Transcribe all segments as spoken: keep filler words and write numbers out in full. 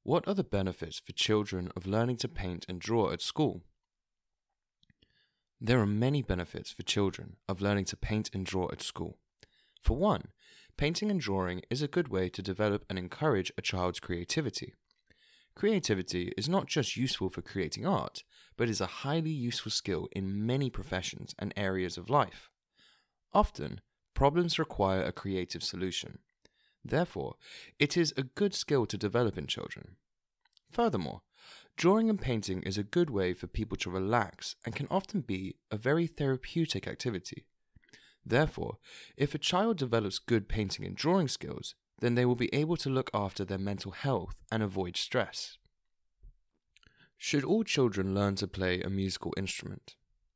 What are the benefits for children of learning to paint and draw at school? There are many benefits for children of learning to paint and draw at school. For one, painting and drawing is a good way to develop and encourage a child's creativity. Creativity is not just useful for creating art, but is a highly useful skill in many professions and areas of life. Often, problems require a creative solution. Therefore, it is a good skill to develop in children. Furthermore, drawing and painting is a good way for people to relax and can often be a very therapeutic activity. Therefore, if a child develops good painting and drawing skills, then they will be able to look after their mental health and avoid stress. Should all children learn to play a musical instrument?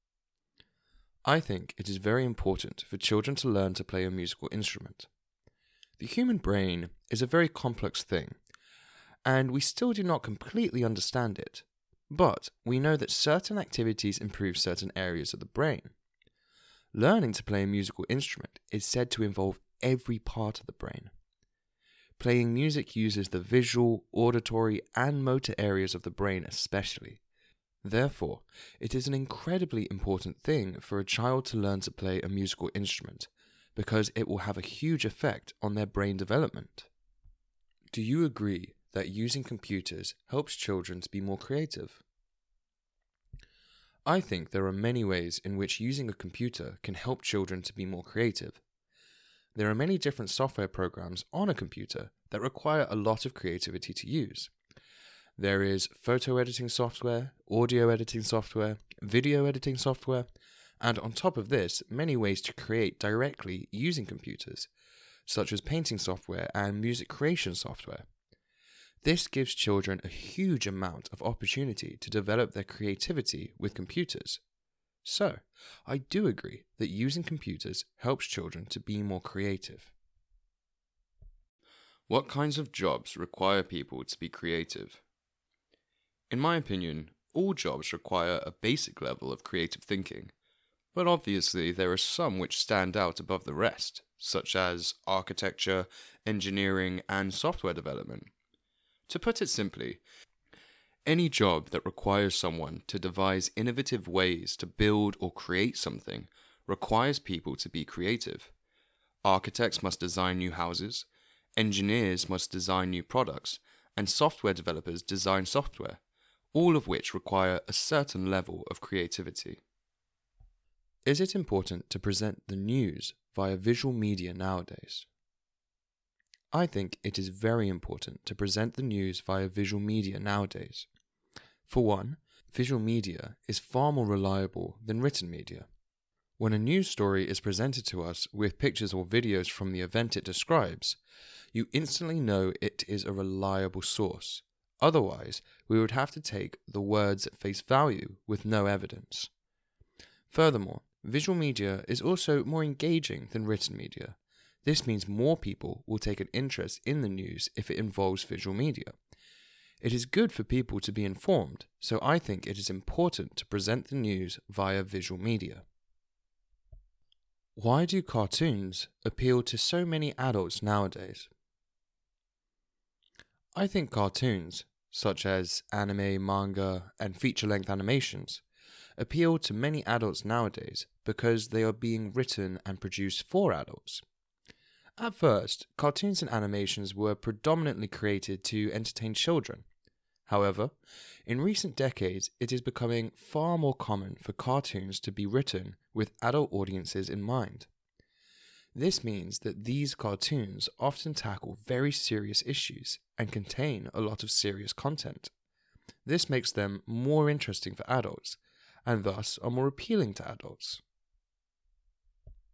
I think it is very important for children to learn to play a musical instrument. The human brain is a very complex thing, and we still do not completely understand it, but we know that certain activities improve certain areas of the brain. Learning to play a musical instrument is said to involve every part of the brain. Playing music uses the visual, auditory, and motor areas of the brain especially. Therefore, it is an incredibly important thing for a child to learn to play a musical instrument, because it will have a huge effect on their brain development. Do you agree that using computers helps children to be more creative? I think there are many ways in which using a computer can help children to be more creative. There are many different software programs on a computer that require a lot of creativity to use. There is photo editing software, audio editing software, video editing software, and on top of this, many ways to create directly using computers, such as painting software and music creation software. This gives children a huge amount of opportunity to develop their creativity with computers. So, I do agree that using computers helps children to be more creative. What kinds of jobs require people to be creative? In my opinion, all jobs require a basic level of creative thinking, but obviously there are some which stand out above the rest, such as architecture, engineering, and software development. To put it simply, any job that requires someone to devise innovative ways to build or create something requires people to be creative. Architects must design new houses, engineers must design new products, and software developers design software, all of which require a certain level of creativity. Is it important to present the news via visual media nowadays? I think it is very important to present the news via visual media nowadays. For one, visual media is far more reliable than written media. When a news story is presented to us with pictures or videos from the event it describes, you instantly know it is a reliable source. Otherwise, we would have to take the words at face value with no evidence. Furthermore, visual media is also more engaging than written media. This means more people will take an interest in the news if it involves visual media. It is good for people to be informed, so I think it is important to present the news via visual media. Why do cartoons appeal to so many adults nowadays? I think cartoons, such as anime, manga, and feature-length animations, appeal to many adults nowadays because they are being written and produced for adults. At first, cartoons and animations were predominantly created to entertain children. However, in recent decades, it is becoming far more common for cartoons to be written with adult audiences in mind. This means that these cartoons often tackle very serious issues and contain a lot of serious content. This makes them more interesting for adults, and thus are more appealing to adults.